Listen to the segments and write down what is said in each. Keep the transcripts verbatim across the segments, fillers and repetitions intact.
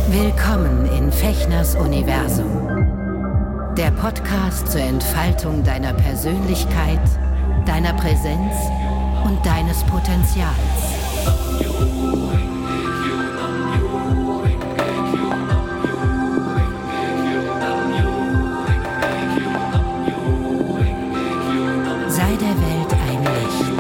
Willkommen in Fechners Universum. Der Podcast zur Entfaltung deiner Persönlichkeit, deiner Präsenz und deines Potenzials. Sei der Welt ein Licht.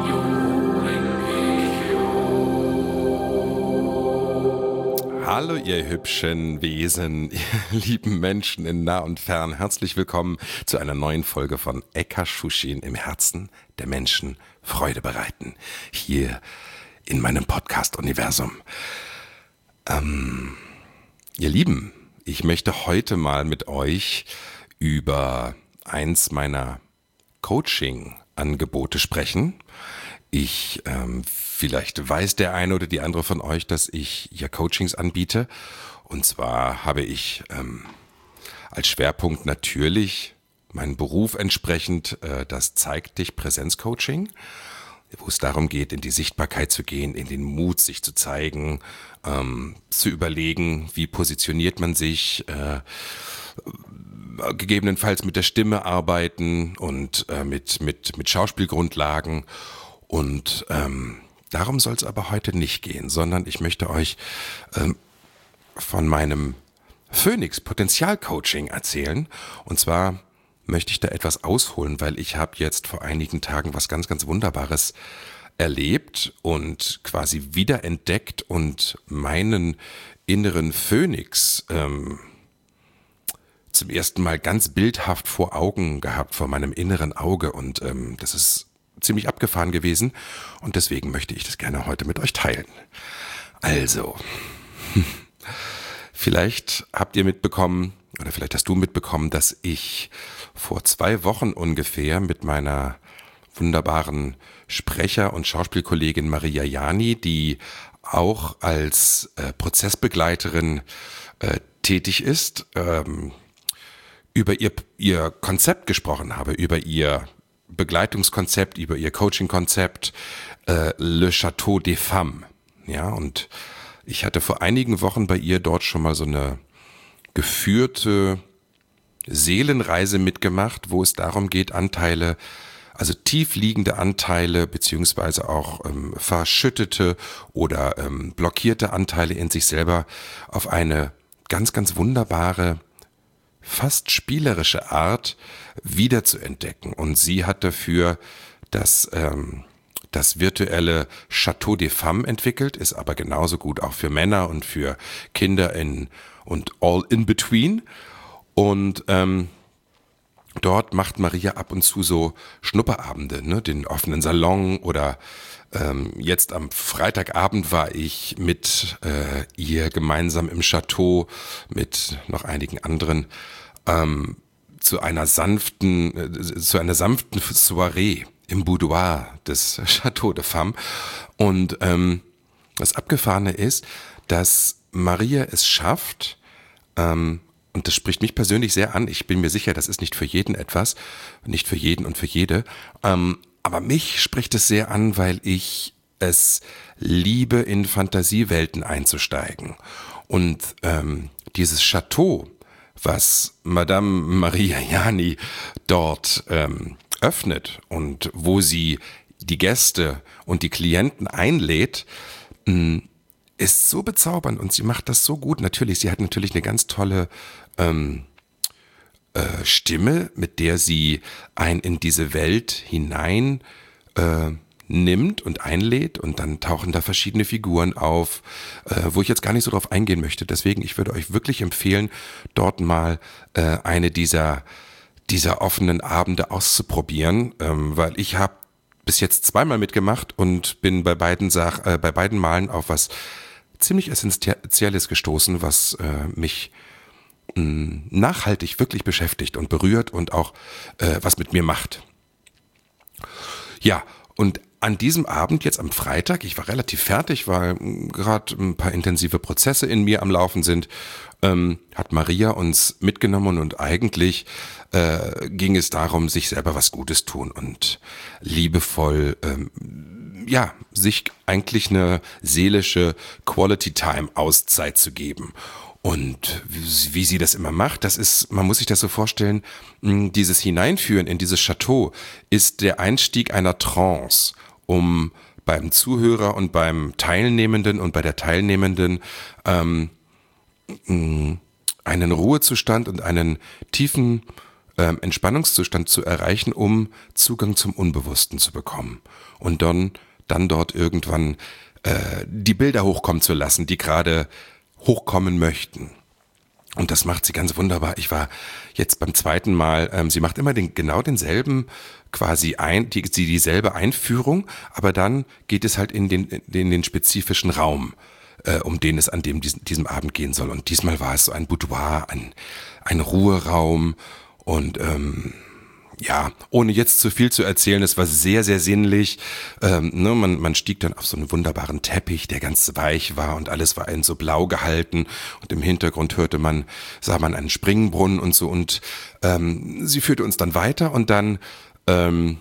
Hallo ihr hübschen Wesen, ihr lieben Menschen in nah und fern. Herzlich willkommen zu einer neuen Folge von Ekashushin im Herzen der Menschen Freude bereiten. Hier in meinem Podcast-Universum. Ähm, ihr Lieben, ich möchte heute mal mit euch über eins meiner Coaching-Angebote sprechen. Ich, ähm, vielleicht weiß der eine oder die andere von euch, dass ich ja Coachings anbiete. Und zwar habe ich ähm, als Schwerpunkt natürlich meinen Beruf entsprechend äh, das Zeig dich Präsenzcoaching, wo es darum geht, in die Sichtbarkeit zu gehen, in den Mut, sich zu zeigen, ähm, zu überlegen, wie positioniert man sich, äh, gegebenenfalls mit der Stimme arbeiten und äh, mit, mit, mit Schauspielgrundlagen. Und ähm, darum soll es aber heute nicht gehen, sondern ich möchte euch ähm, von meinem Phoenix Potenzialcoaching erzählen. Und zwar möchte ich da etwas ausholen, weil ich habe jetzt vor einigen Tagen was ganz, ganz Wunderbares erlebt und quasi wiederentdeckt und meinen inneren Phönix ähm, zum ersten Mal ganz bildhaft vor Augen gehabt, vor meinem inneren Auge. Und ähm, das ist ziemlich abgefahren gewesen und deswegen möchte ich das gerne heute mit euch teilen. Also, vielleicht habt ihr mitbekommen oder vielleicht hast du mitbekommen, dass ich vor zwei Wochen ungefähr mit meiner wunderbaren Sprecher- und Schauspielkollegin Maria Jani, die auch als äh, Prozessbegleiterin äh, tätig ist, ähm, über ihr, ihr Konzept gesprochen habe, über ihr Begleitungskonzept, über ihr Coaching-Konzept, äh, Le Château des Femmes. Ja, und ich hatte vor einigen Wochen bei ihr dort schon mal so eine geführte Seelenreise mitgemacht, wo es darum geht, Anteile, also tief liegende Anteile, beziehungsweise auch ähm, verschüttete oder ähm, blockierte Anteile in sich selber auf eine ganz, ganz wunderbare, fast spielerische Art wieder zu entdecken. Und sie hat dafür das, ähm, das virtuelle Château des Femmes entwickelt, ist aber genauso gut auch für Männer und für Kinder in, und all in between. Und ähm, dort macht Maria ab und zu so Schnupperabende, ne, den offenen Salon oder ähm, jetzt am Freitagabend war ich mit äh, ihr gemeinsam im Chateau mit noch einigen anderen ähm, zu einer sanften, äh, zu einer sanften Soiree im Boudoir des Château des Femmes. Und ähm, das Abgefahrene ist, dass Maria es schafft, ähm, und das spricht mich persönlich sehr an. Ich bin mir sicher, das ist nicht für jeden etwas, nicht für jeden und für jede. Ähm, aber mich spricht es sehr an, weil ich es liebe, in Fantasiewelten einzusteigen. Und ähm, dieses Chateau, was Madame Maria Jani dort ähm, öffnet und wo sie die Gäste und die Klienten einlädt, mh, ist so bezaubernd und sie macht das so gut. Natürlich, sie hat natürlich eine ganz tolle ähm, äh, Stimme, mit der sie einen in diese Welt hinein äh, nimmt und einlädt und dann tauchen da verschiedene Figuren auf, äh, wo ich jetzt gar nicht so drauf eingehen möchte. Deswegen, ich würde euch wirklich empfehlen, dort mal äh, eine dieser, dieser offenen Abende auszuprobieren, ähm, weil ich habe bis jetzt zweimal mitgemacht und bin bei beiden, Sach äh, bei beiden Malen auf was ziemlich Essentielles gestoßen, was äh, mich mh, nachhaltig wirklich beschäftigt und berührt und auch äh, was mit mir macht. Ja, und an diesem Abend, jetzt am Freitag, ich war relativ fertig, weil gerade ein paar intensive Prozesse in mir am Laufen sind, ähm, hat Maria uns mitgenommen und eigentlich äh, ging es darum, sich selber was Gutes tun und liebevoll ähm, ja, sich eigentlich eine seelische Quality Time Auszeit zu geben. Und wie, wie sie das immer macht, das ist, man muss sich das so vorstellen, dieses Hineinführen in dieses Chateau ist der Einstieg einer Trance, um beim Zuhörer und beim Teilnehmenden und bei der Teilnehmenden ähm, einen Ruhezustand und einen tiefen ähm, Entspannungszustand zu erreichen, um Zugang zum Unbewussten zu bekommen. Und dann, dann dort irgendwann äh, die Bilder hochkommen zu lassen, die gerade hochkommen möchten. Und das macht sie ganz wunderbar. Ich war jetzt beim zweiten Mal, ähm, sie macht immer den, genau denselben, quasi ein, die, die, dieselbe Einführung, aber dann geht es halt in den, in den spezifischen Raum, äh, um den es an dem, diesem, diesem Abend gehen soll. Und diesmal war es so ein Boudoir, ein, ein Ruheraum und ähm, ja, ohne jetzt zu viel zu erzählen, es war sehr, sehr sinnlich. Ähm, ne, man, man stieg dann auf so einen wunderbaren Teppich, der ganz weich war und alles war in so blau gehalten und im Hintergrund hörte man, sah man einen Springbrunnen und so und ähm, sie führte uns dann weiter und dann ähm,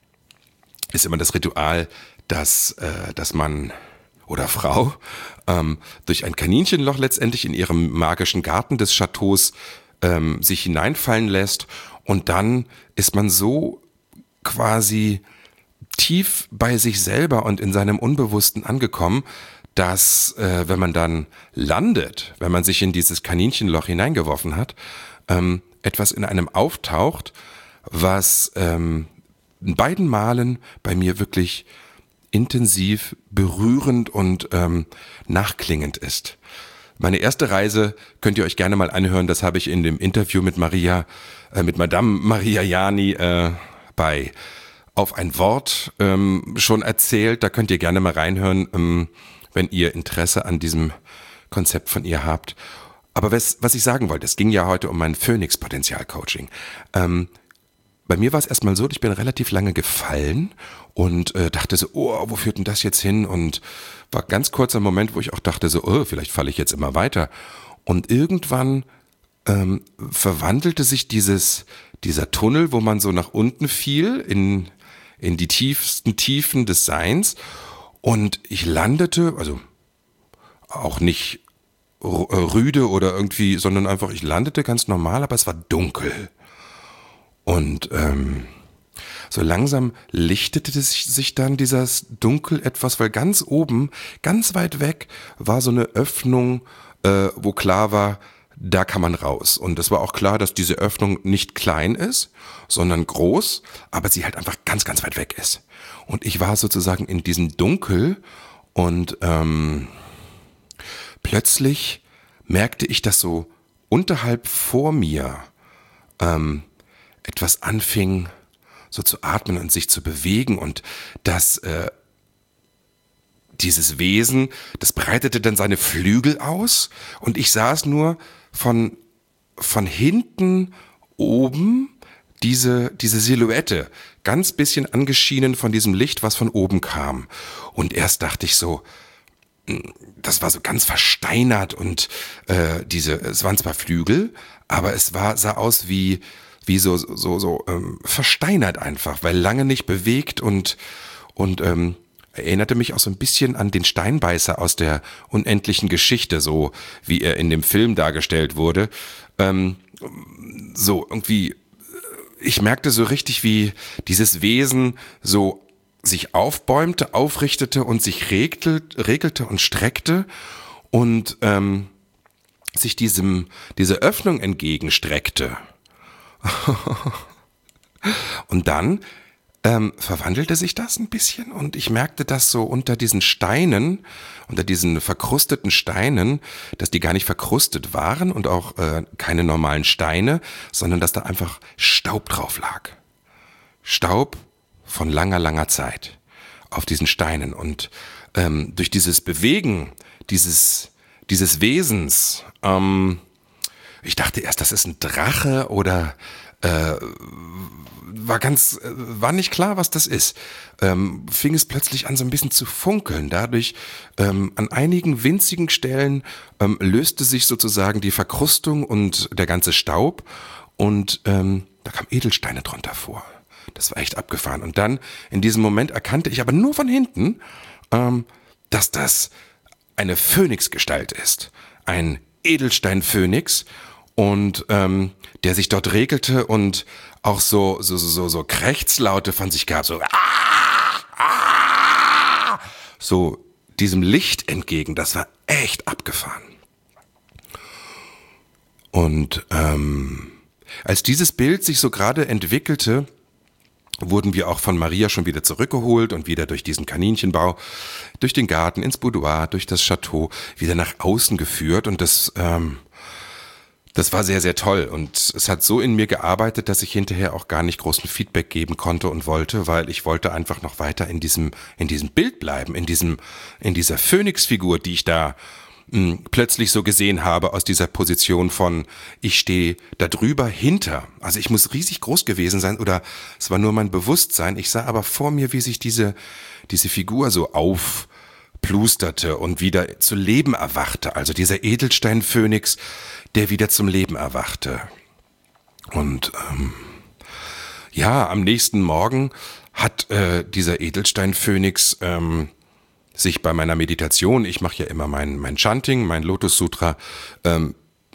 ist immer das Ritual, dass, äh, dass man oder Frau ähm, durch ein Kaninchenloch letztendlich in ihrem magischen Garten des Chateaus ähm, sich hineinfallen lässt. Und dann ist man so quasi tief bei sich selber und in seinem Unbewussten angekommen, dass äh, wenn man dann landet, wenn man sich in dieses Kaninchenloch hineingeworfen hat, ähm, etwas in einem auftaucht, was ähm, in beiden Malen bei mir wirklich intensiv, berührend und ähm, nachklingend ist. Meine erste Reise könnt ihr euch gerne mal anhören, das habe ich in dem Interview mit Maria, äh, mit Madame Maria Jani äh, bei Auf ein Wort ähm, schon erzählt. Da könnt ihr gerne mal reinhören, ähm, wenn ihr Interesse an diesem Konzept von ihr habt. Aber was, was ich sagen wollte, es ging ja heute um mein Phoenix-Potenzial-Coaching. Ähm, bei mir war es erstmal so, ich bin relativ lange gefallen und äh, dachte so, oh, wo führt denn das jetzt hin? Und war ganz kurzer Moment, wo ich auch dachte so, oh, vielleicht falle ich jetzt immer weiter. Und irgendwann ähm, verwandelte sich dieses, dieser Tunnel, wo man so nach unten fiel, in, in die tiefsten Tiefen des Seins. Und ich landete, also auch nicht rüde oder irgendwie, sondern einfach, ich landete ganz normal, aber es war dunkel. Und ähm, so langsam lichtete sich dann dieses Dunkel etwas, weil ganz oben, ganz weit weg, war so eine Öffnung, äh, wo klar war, da kann man raus. Und es war auch klar, dass diese Öffnung nicht klein ist, sondern groß, aber sie halt einfach ganz, ganz weit weg ist. Und ich war sozusagen in diesem Dunkel und ähm, plötzlich merkte ich, dass so unterhalb vor mir ähm, etwas anfing, so zu atmen und sich zu bewegen und das, äh, dieses Wesen, das breitete dann seine Flügel aus und ich saß nur von, von hinten oben diese, diese Silhouette, ganz bisschen angeschienen von diesem Licht, was von oben kam. Und erst dachte ich so, das war so ganz versteinert und äh, diese, es waren zwar Flügel, aber es war, sah aus wie wie so so so ähm, versteinert einfach, weil lange nicht bewegt und und ähm, erinnerte mich auch so ein bisschen an den Steinbeißer aus der unendlichen Geschichte, so wie er in dem Film dargestellt wurde. Ähm, so irgendwie, ich merkte so richtig, wie dieses Wesen so sich aufbäumte, aufrichtete und sich regte, regelte und streckte und ähm, sich diesem diese Öffnung entgegenstreckte. Und dann ähm, verwandelte sich das ein bisschen und ich merkte, dass so unter diesen Steinen, unter diesen verkrusteten Steinen, dass die gar nicht verkrustet waren und auch äh, keine normalen Steine, sondern dass da einfach Staub drauf lag. Staub von langer, langer Zeit auf diesen Steinen. Und ähm, durch dieses Bewegen dieses, dieses Wesens, ähm, ich dachte erst, das ist ein Drache oder äh, war ganz, äh, war nicht klar, was das ist. Ähm, fing es plötzlich an, so ein bisschen zu funkeln. Dadurch ähm, an einigen winzigen Stellen ähm, löste sich sozusagen die Verkrustung und der ganze Staub und ähm, da kamen Edelsteine drunter vor. Das war echt abgefahren. Und dann in diesem Moment erkannte ich aber nur von hinten, ähm, dass das eine Phönixgestalt ist. Ein Edelstein-Phönix und ähm, der sich dort regelte und auch so so so so Krächzlaute von sich gab, so ah, ah, so diesem Licht entgegen. Das war echt abgefahren. Und ähm, als dieses Bild sich so gerade entwickelte, wurden wir auch von Maria schon wieder zurückgeholt und wieder durch diesen Kaninchenbau, durch den Garten, ins Boudoir, durch das Chateau, wieder nach außen geführt. Und das, ähm, das war sehr, sehr toll. Und es hat so in mir gearbeitet, dass ich hinterher auch gar nicht großen Feedback geben konnte und wollte, weil ich wollte einfach noch weiter in diesem, in diesem Bild bleiben, in diesem, in dieser Phönixfigur, die ich da plötzlich so gesehen habe aus dieser Position von ich stehe da drüber hinter. Also ich muss riesig groß gewesen sein oder es war nur mein Bewusstsein. Ich sah aber vor mir, wie sich diese diese Figur so aufplusterte und wieder zu Leben erwachte. Also dieser Edelstein-Phönix, der wieder zum Leben erwachte. Und ähm, ja, am nächsten Morgen hat äh, dieser Edelstein-Phönix ähm, sich bei meiner Meditation, ich mache ja immer mein, mein Chanting, mein Lotus Sutra, ähm,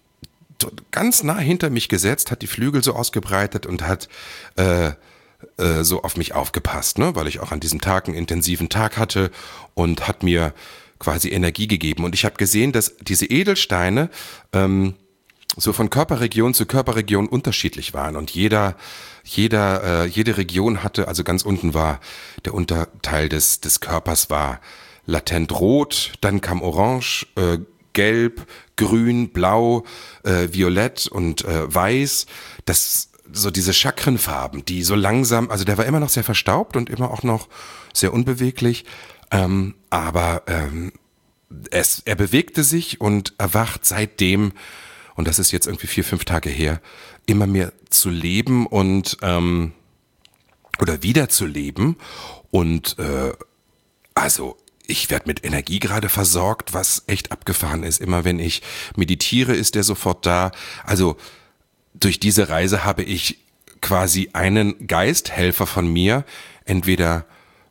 ganz nah hinter mich gesetzt, hat die Flügel so ausgebreitet und hat äh, äh, so auf mich aufgepasst, ne? Weil ich auch an diesem Tag einen intensiven Tag hatte und hat mir quasi Energie gegeben. Und ich habe gesehen, dass diese Edelsteine ähm, so von Körperregion zu Körperregion unterschiedlich waren und jeder jeder äh, jede Region hatte, also ganz unten war der Unterteil des des Körpers war latent rot, dann kam orange, äh, gelb, grün, blau, äh, violett und äh, weiß. Das so diese Chakrenfarben, die so langsam, also der war immer noch sehr verstaubt und immer auch noch sehr unbeweglich, ähm, aber ähm, es er bewegte sich und erwacht seitdem, und das ist jetzt irgendwie vier, fünf Tage her, immer mehr zu leben und ähm, oder wieder zu leben und äh, also ich werde mit Energie gerade versorgt, was echt abgefahren ist. Immer wenn ich meditiere, ist der sofort da. Also durch diese Reise habe ich quasi einen Geisthelfer von mir entweder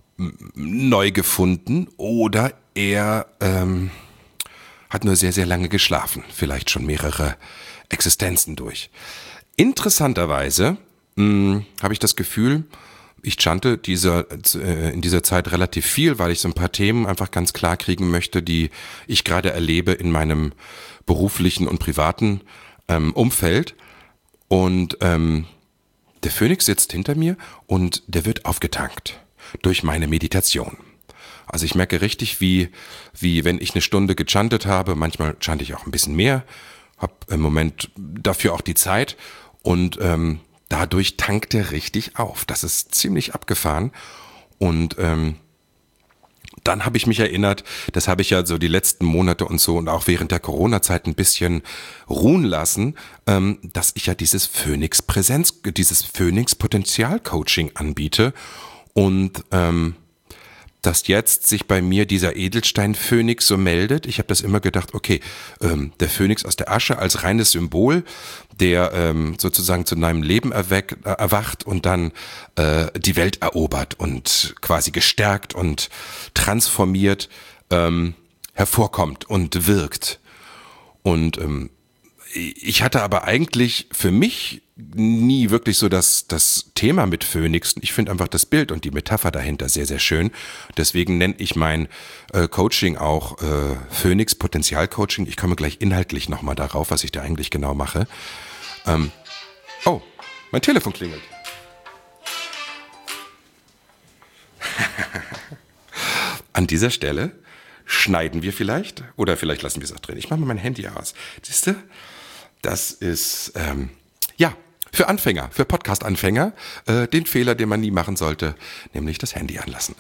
neu gefunden oder er ähm, hat nur sehr, sehr lange geschlafen. Vielleicht schon mehrere Existenzen durch. Interessanterweise mh, habe ich das Gefühl, ich chante dieser, äh, in dieser Zeit relativ viel, weil ich so ein paar Themen einfach ganz klar kriegen möchte, die ich gerade erlebe in meinem beruflichen und privaten ähm, Umfeld. Und ähm, der Phönix sitzt hinter mir und der wird aufgetankt durch meine Meditation. Also ich merke richtig, wie, wie wenn ich eine Stunde gechantet habe, manchmal chante ich auch ein bisschen mehr, habe im Moment dafür auch die Zeit und ähm, dadurch tankt er richtig auf. Das ist ziemlich abgefahren. Und ähm, dann habe ich mich erinnert, das habe ich ja so die letzten Monate und so und auch während der Corona-Zeit ein bisschen ruhen lassen, ähm, dass ich ja dieses Phönix-Präsenz, dieses Phönix-Potenzial-Coaching anbiete und ähm, dass jetzt sich bei mir dieser Edelstein-Phönix so meldet. Ich habe das immer gedacht, okay, ähm, der Phönix aus der Asche als reines Symbol, der ähm, sozusagen zu neuem Leben erweck, äh, erwacht und dann äh, die Welt erobert und quasi gestärkt und transformiert ähm, hervorkommt und wirkt. Und ähm, ich hatte aber eigentlich für mich nie wirklich so das, das Thema mit Phönix. Ich finde einfach das Bild und die Metapher dahinter sehr, sehr schön. Deswegen nenne ich mein äh, Coaching auch äh, Phönix Potenzial Coaching. Ich komme gleich inhaltlich nochmal darauf, was ich da eigentlich genau mache. Ähm, oh, mein Telefon klingelt. An dieser Stelle schneiden wir vielleicht oder vielleicht lassen wir es auch drin. Ich mache mal mein Handy aus. Siehst du? Das ist, ähm, ja, für Anfänger, für Podcast-Anfänger, äh, den Fehler, den man nie machen sollte, nämlich das Handy anlassen.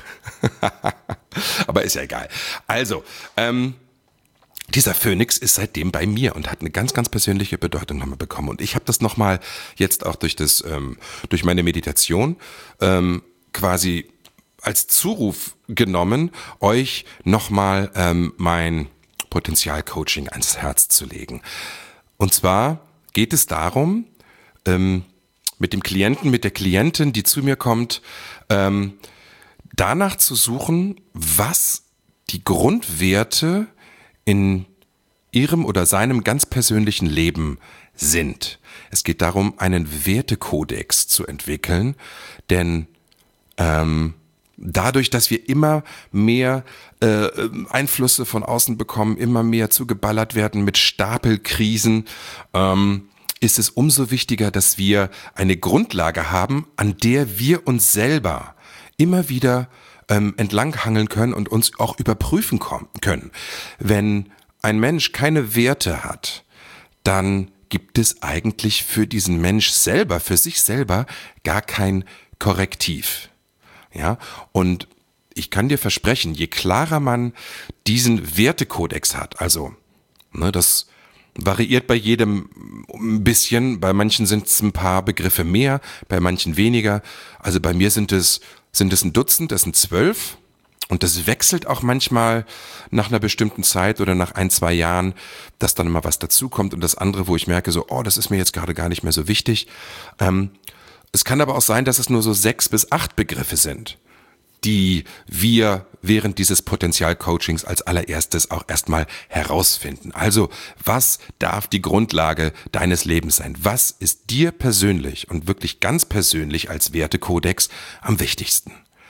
Aber ist ja egal. Also, ähm, dieser Phönix ist seitdem bei mir und hat eine ganz, ganz persönliche Bedeutung nochmal bekommen. Und ich habe das nochmal jetzt auch durch das, ähm, durch meine Meditation ähm, quasi als Zuruf genommen, euch nochmal ähm, mein Potenzial-Coaching ans Herz zu legen. Und zwar geht es darum, ähm, mit dem Klienten, mit der Klientin, die zu mir kommt, ähm, danach zu suchen, was die Grundwerte in ihrem oder seinem ganz persönlichen Leben sind. Es geht darum, einen Wertekodex zu entwickeln, denn ähm, dadurch, dass wir immer mehr äh, Einflüsse von außen bekommen, immer mehr zugeballert werden mit Stapelkrisen, ähm, ist es umso wichtiger, dass wir eine Grundlage haben, an der wir uns selber immer wieder ähm, entlanghangeln können und uns auch überprüfen kommen, können. Wenn ein Mensch keine Werte hat, dann gibt es eigentlich für diesen Mensch selber, für sich selber gar kein Korrektiv. Ja, und ich kann dir versprechen, je klarer man diesen Wertekodex hat, also ne, das variiert bei jedem ein bisschen, bei manchen sind es ein paar Begriffe mehr, bei manchen weniger, also bei mir sind es, sind es ein Dutzend, das sind zwölf und das wechselt auch manchmal nach einer bestimmten Zeit oder nach ein, zwei Jahren, dass dann immer was dazukommt und das andere, wo ich merke so, oh, das ist mir jetzt gerade gar nicht mehr so wichtig. Ähm, es kann aber auch sein, dass es nur so sechs bis acht Begriffe sind, die wir während dieses Potenzialcoachings als allererstes auch erstmal herausfinden. Also, was darf die Grundlage deines Lebens sein? Was ist dir persönlich und wirklich ganz persönlich als Wertekodex am wichtigsten?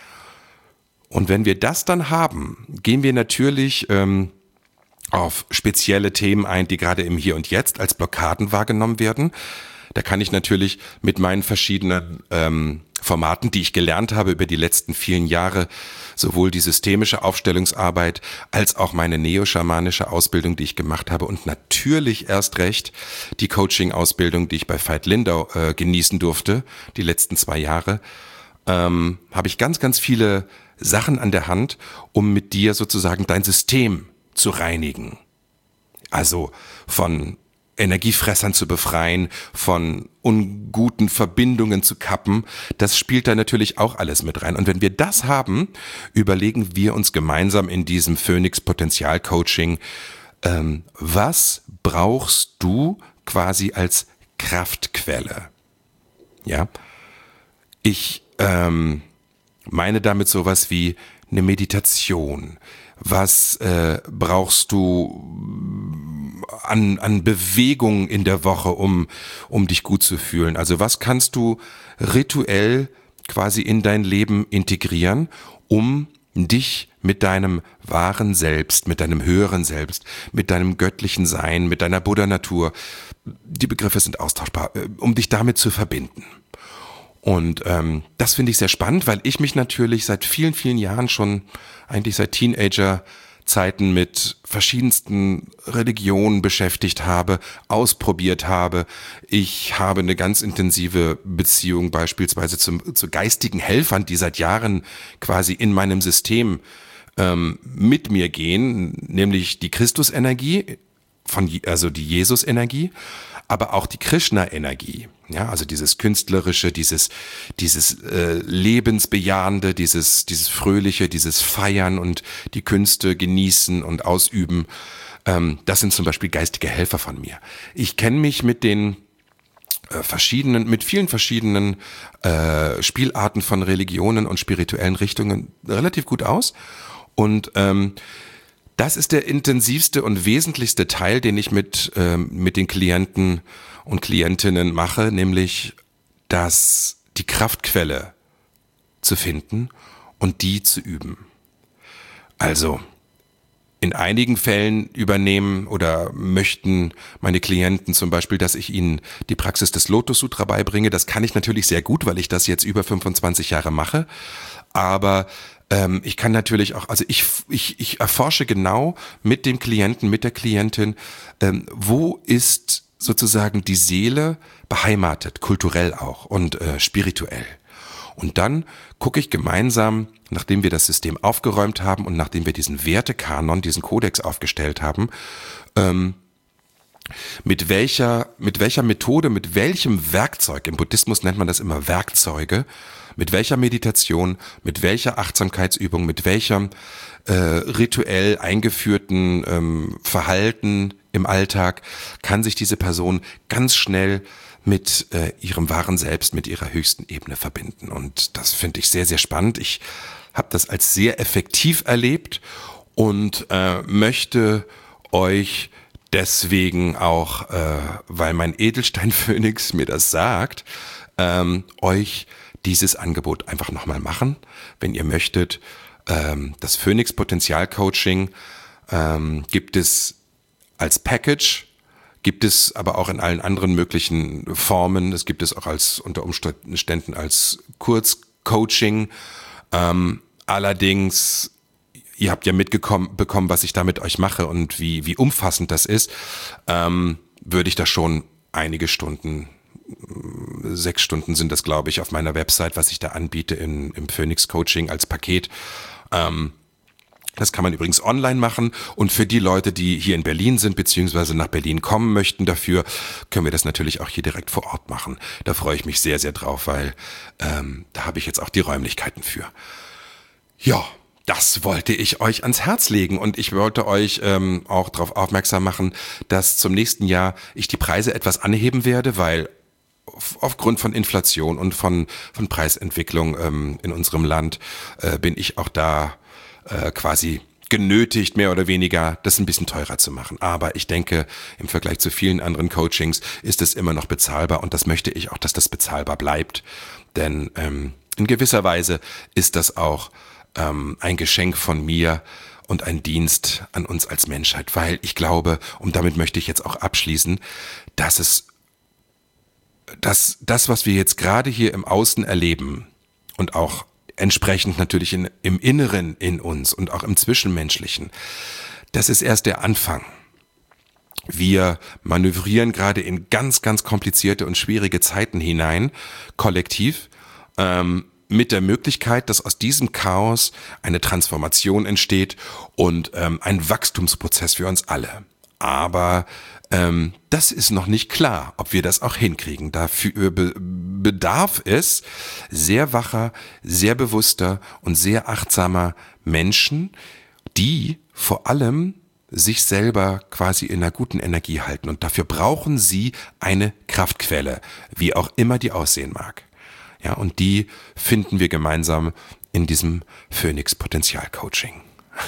Und wenn wir das dann haben, gehen wir natürlich ähm, auf spezielle Themen ein, die gerade im Hier und Jetzt als Blockaden wahrgenommen werden. Da kann ich natürlich mit meinen verschiedenen ähm, Formaten, die ich gelernt habe über die letzten vielen Jahre, sowohl die systemische Aufstellungsarbeit als auch meine neo-schamanische Ausbildung, die ich gemacht habe und natürlich erst recht die Coaching-Ausbildung, die ich bei Veit Lindau äh, genießen durfte, die letzten zwei Jahre, ähm, habe ich ganz, ganz viele Sachen an der Hand, um mit dir sozusagen dein System zu reinigen. Also von Energiefressern zu befreien, von unguten Verbindungen zu kappen, das spielt da natürlich auch alles mit rein. Und wenn wir das haben, überlegen wir uns gemeinsam in diesem Phoenix-Potenzial-Coaching, ähm, was brauchst du quasi als Kraftquelle? Ja, ich ähm, meine damit sowas wie eine Meditation. Was äh, brauchst du an, an Bewegung in der Woche, um, um dich gut zu fühlen? Also was kannst du rituell quasi in dein Leben integrieren, um dich mit deinem wahren Selbst, mit deinem höheren Selbst, mit deinem göttlichen Sein, mit deiner Buddha-Natur, die Begriffe sind austauschbar, um dich damit zu verbinden. Und ähm, das finde ich sehr spannend, weil ich mich natürlich seit vielen, vielen Jahren schon, eigentlich seit Teenager-Zeiten mit verschiedensten Religionen beschäftigt habe, ausprobiert habe. Ich habe eine ganz intensive Beziehung beispielsweise zum, zu geistigen Helfern, die seit Jahren quasi in meinem System ähm, mit mir gehen, nämlich die Christusenergie, von, also die Jesus-Energie, aber auch die Krishna-Energie. Ja, also dieses künstlerische, dieses dieses äh, lebensbejahende, dieses dieses fröhliche, dieses Feiern und die Künste genießen und ausüben. Ähm, das sind zum Beispiel geistige Helfer von mir. Ich kenne mich mit den äh, verschiedenen, mit vielen verschiedenen äh, Spielarten von Religionen und spirituellen Richtungen relativ gut aus. Und ähm, das ist der intensivste und wesentlichste Teil, den ich mit ähm, mit den Klienten und Klientinnen mache, nämlich das, die Kraftquelle zu finden und die zu üben. Also in einigen Fällen übernehmen oder möchten meine Klienten zum Beispiel, dass ich ihnen die Praxis des Lotus Sutra beibringe. Das kann ich natürlich sehr gut, weil ich das jetzt über fünfundzwanzig Jahre mache. Aber ähm, ich kann natürlich auch, also ich, ich, ich erforsche genau mit dem Klienten, mit der Klientin, ähm, wo ist sozusagen die Seele beheimatet, kulturell auch und äh, spirituell. Und dann gucke ich gemeinsam, nachdem wir das System aufgeräumt haben und nachdem wir diesen Wertekanon, diesen Kodex aufgestellt haben, ähm, mit welcher, mit welcher Methode, mit welchem Werkzeug, im Buddhismus nennt man das immer Werkzeuge, mit welcher Meditation, mit welcher Achtsamkeitsübung, mit welchem äh, rituell eingeführten ähm, Verhalten im Alltag kann sich diese Person ganz schnell mit äh, ihrem wahren Selbst, mit ihrer höchsten Ebene verbinden. Und das finde ich sehr, sehr spannend. Ich habe das als sehr effektiv erlebt und äh, möchte euch deswegen auch, äh, weil mein Edelstein-Phönix mir das sagt, ähm, euch dieses Angebot einfach nochmal machen, wenn ihr möchtet. Ähm, das Phönix-Potenzial-Coaching ähm, gibt es als Package, gibt es aber auch in allen anderen möglichen Formen. Es gibt es auch als unter Umständen als Kurzcoaching. Ähm, allerdings, ihr habt ja mitbekommen, bekommen, was ich da mit euch mache und wie, wie umfassend das ist, ähm, würde ich da schon einige Stunden, sechs Stunden sind das, glaube ich, auf meiner Website, was ich da anbiete in, im Phönix Coaching als Paket. Ähm, Das kann man übrigens online machen und für die Leute, die hier in Berlin sind beziehungsweise nach Berlin kommen möchten dafür, können wir das natürlich auch hier direkt vor Ort machen. Da freue ich mich sehr, sehr drauf, weil ähm, da habe ich jetzt auch die Räumlichkeiten für. Ja, das wollte ich euch ans Herz legen und ich wollte euch ähm, auch darauf aufmerksam machen, dass zum nächsten Jahr ich die Preise etwas anheben werde, weil auf, aufgrund von Inflation und von, von Preisentwicklung ähm, in unserem Land äh, bin ich auch da Äh, quasi genötigt, mehr oder weniger, das ein bisschen teurer zu machen. Aber ich denke, im Vergleich zu vielen anderen Coachings ist es immer noch bezahlbar und das möchte ich auch, dass das bezahlbar bleibt. Denn ähm, in gewisser Weise ist das auch ähm, ein Geschenk von mir und ein Dienst an uns als Menschheit, weil ich glaube, und damit möchte ich jetzt auch abschließen, dass es, dass das, was wir jetzt gerade hier im Außen erleben und auch entsprechend natürlich in, im Inneren in uns und auch im Zwischenmenschlichen. Das ist erst der Anfang. Wir manövrieren gerade in ganz, ganz komplizierte und schwierige Zeiten hinein, kollektiv, ähm, mit der Möglichkeit, dass aus diesem Chaos eine Transformation entsteht und ähm, ein Wachstumsprozess für uns alle. Aber ähm, das ist noch nicht klar, ob wir das auch hinkriegen. Dafür be- bedarf es sehr wacher, sehr bewusster und sehr achtsamer Menschen, die vor allem sich selber quasi in einer guten Energie halten. Und dafür brauchen sie eine Kraftquelle, wie auch immer die aussehen mag. Ja, und die finden wir gemeinsam in diesem Phönix-Potenzial-Coaching.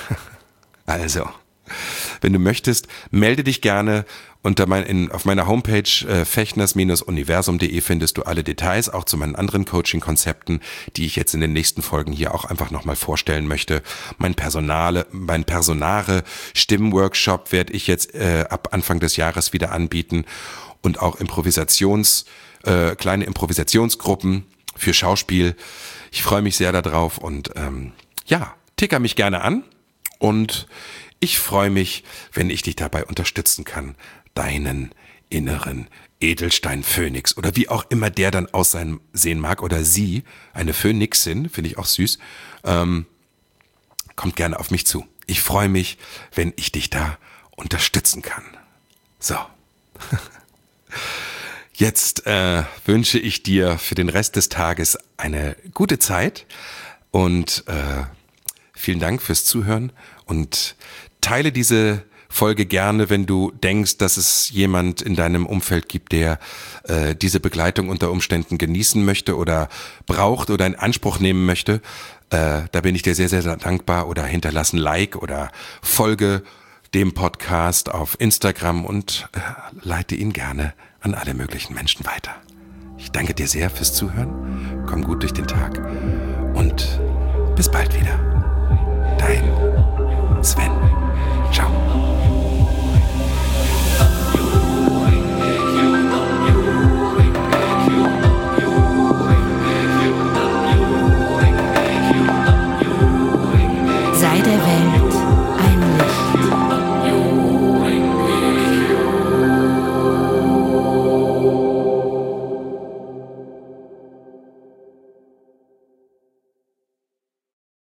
Also, wenn du möchtest, melde dich gerne unter mein, in, auf meiner Homepage äh, fechners Bindestrich universum punkt de findest du alle Details, auch zu meinen anderen Coaching-Konzepten, die ich jetzt in den nächsten Folgen hier auch einfach nochmal vorstellen möchte. Mein Personale, mein Personare Stimmworkshop werde ich jetzt äh, ab Anfang des Jahres wieder anbieten und auch Improvisations, äh, kleine Improvisationsgruppen für Schauspiel. Ich freue mich sehr darauf und ähm, ja, ticker mich gerne an und ich freue mich, wenn ich dich dabei unterstützen kann, deinen inneren Edelstein-Phönix oder wie auch immer der dann aussehen sehen mag oder sie, eine Phönixin, finde ich auch süß, ähm, kommt gerne auf mich zu. Ich freue mich, wenn ich dich da unterstützen kann. So. Jetzt äh, wünsche ich dir für den Rest des Tages eine gute Zeit und äh, vielen Dank fürs Zuhören und teile diese Folge gerne, wenn du denkst, dass es jemand in deinem Umfeld gibt, der äh, diese Begleitung unter Umständen genießen möchte oder braucht oder in Anspruch nehmen möchte. Äh, da bin ich dir sehr, sehr dankbar oder hinterlass ein Like oder folge dem Podcast auf Instagram und äh, leite ihn gerne an alle möglichen Menschen weiter. Ich danke dir sehr fürs Zuhören. Komm gut durch den Tag und bis bald wieder. Dein Sven.